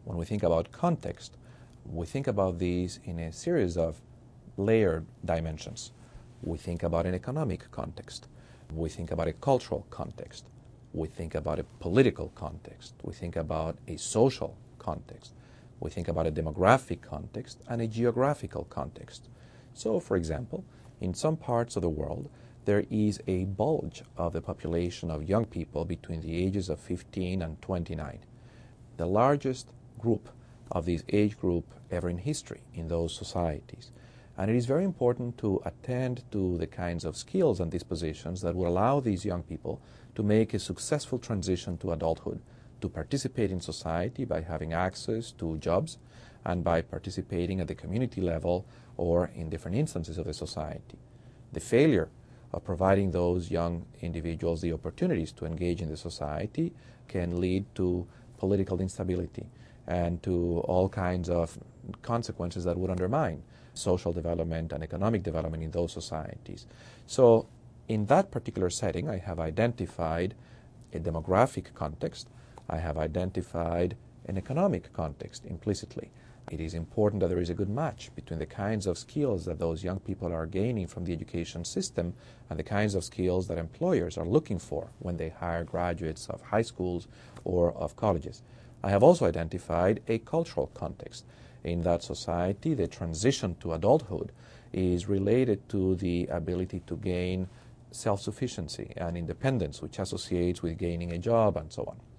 When we think about context, we think about these in a series of layered dimensions. We think about an economic context. We think about a cultural context. We think about a political context. We think about a social context. We think about a demographic context and a geographical context. So, for example, in some parts of the world, there is a bulge of the population of young people between the ages of 15 and 29. The largest group of this age group ever in history in those societies. And it is very important to attend to the kinds of skills and dispositions that will allow these young people to make a successful transition to adulthood, to participate in society by having access to jobs and by participating at the community level or in different instances of the society. The failure of providing those young individuals the opportunities to engage in the society can lead to political instability and to all kinds of consequences that would undermine social development and economic development in those societies. So in that particular setting, I have identified a demographic context. I have identified an economic context implicitly. It is important that there is a good match between the kinds of skills that those young people are gaining from the education system and the kinds of skills that employers are looking for when they hire graduates of high schools or of colleges. I have also identified a cultural context. In that society, the transition to adulthood is related to the ability to gain self-sufficiency and independence, which associates with gaining a job and so on.